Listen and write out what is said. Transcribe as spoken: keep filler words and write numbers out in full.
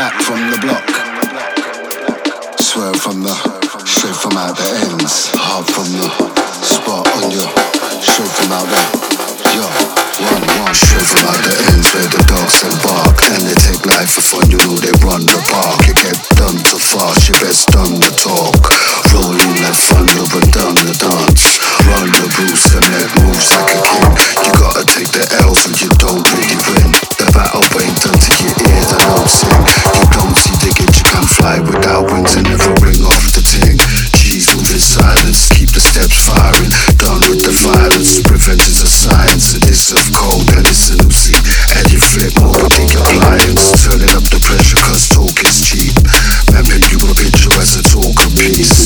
back from the block. Swerve from the, straight from out the ends. Hard from the spot on you, straight from out the, yo, one, one. Straight from out the ends where the dogs and bark. And they take life for fun, you know they run the park. You get done too fast, you best done the talk.